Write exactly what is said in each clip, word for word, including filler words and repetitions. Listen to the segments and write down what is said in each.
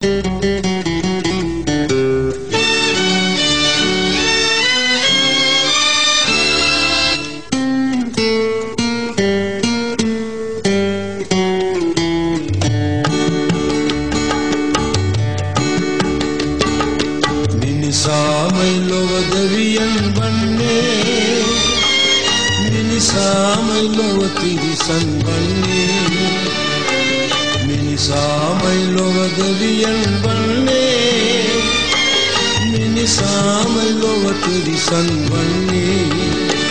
මිනිසාමයි ලොව දෙවියන් වන්නේ මිනිසාමයි ලොව තිරිසන් වන්නේ මිනිසාමයි ලොව දෙවියන් වන්නේ මිනිසාමයි ලොව තිරිසන් වන්නේ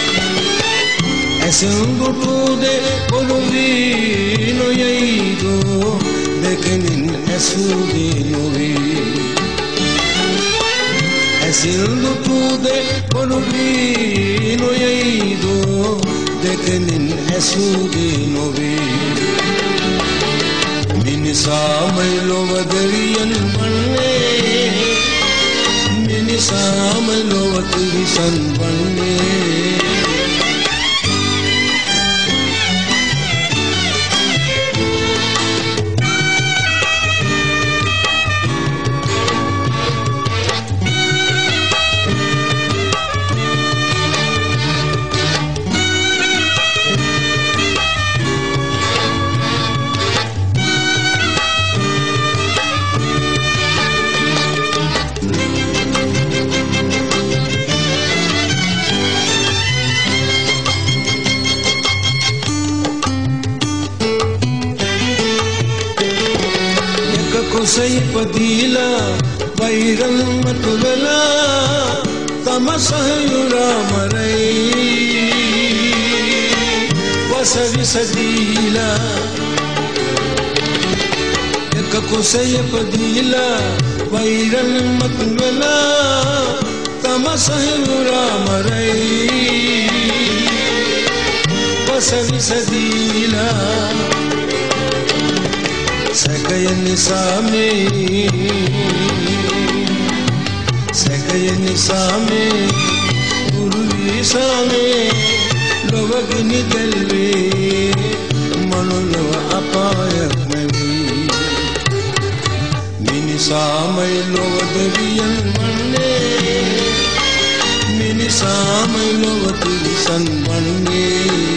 ඇසෙන්ගුටු දෙ පොළොවේ නොයයිදෝ දෙකෙනින් ඇසුදේ නොවේ ඇසෙන්ගුටු දෙ පොළොවේ නොයයිදෝ දෙකෙනින් ඇසුදේ නොවේ මිනිසාමයි ලොව දෙවියන් වන්නේ මිනිසාමයි ලොව තිරිසන් වන්නේ කුසයි පදීලා වෛරල් මතුවලා තම සහයුරා මරයි වසවිසදීලා එක කුසයි පදීලා වෛරල් මතුවලා තම සහයුරා මරයි වසවිසදීලා සැකය නිසා මේ සැකය නිසා මේ දුර්විසා මේ ලොවගිනි දැල්වේ මනොලව අපායක් නැවී මිනිසාමයි ලොව දෙවියන් වන්නේ මිනිසාමයි ලොව තිරිසන් වන්නේ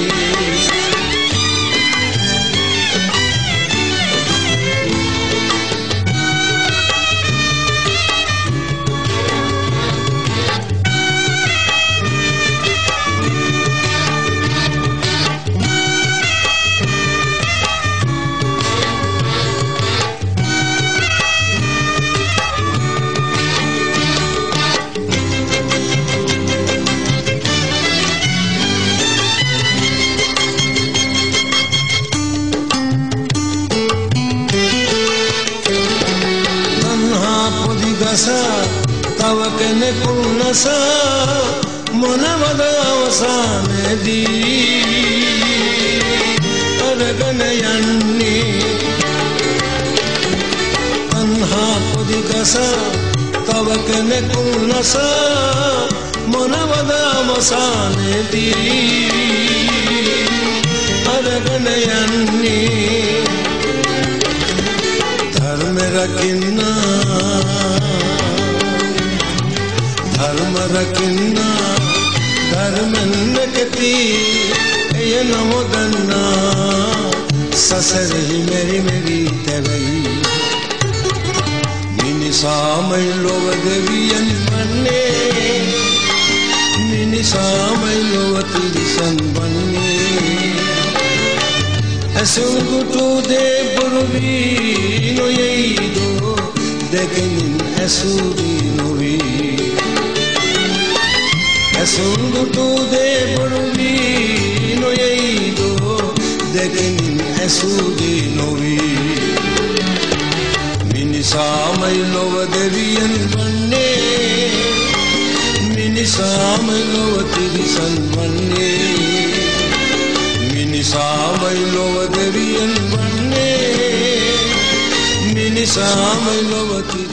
තව කෙනෙකුන් නසා මොනවද අවසානයේදී අරගෙන යන්නේ තණ්හා පොදි ගසා තව කෙනෙකුන් නසා මොනවද අවසානයේදී අරගෙන යන්නේ ධර්ම රකින්න ධර්ම රකින්න ධර්මෙන් නැති එය නොදන්නා සසරෙහි මෙරි මෙරි තැවෙයි මිනිසාමයි ලොව දෙවියන් වන්නේ මිනිසාමයි ලොව තිරිසන් වන්නේ ඇසුගුටු දේ පොළොවේ නොයයිදෝ දෙකෙනින් ඇසුදී නොවේ ඇසුගුටු දේ පොළොවේ නොයයිදෝ දෙකෙනින් ඇසුදී නොවේ මිනිසාමයි ලොව දෙවියන් වන්නේ මිනිසාමයි ලොව තිරිසන් වන්නේ මිනිසාමයි ලොව දෙවියන් වන්නේ මිනිසාමයි ලොව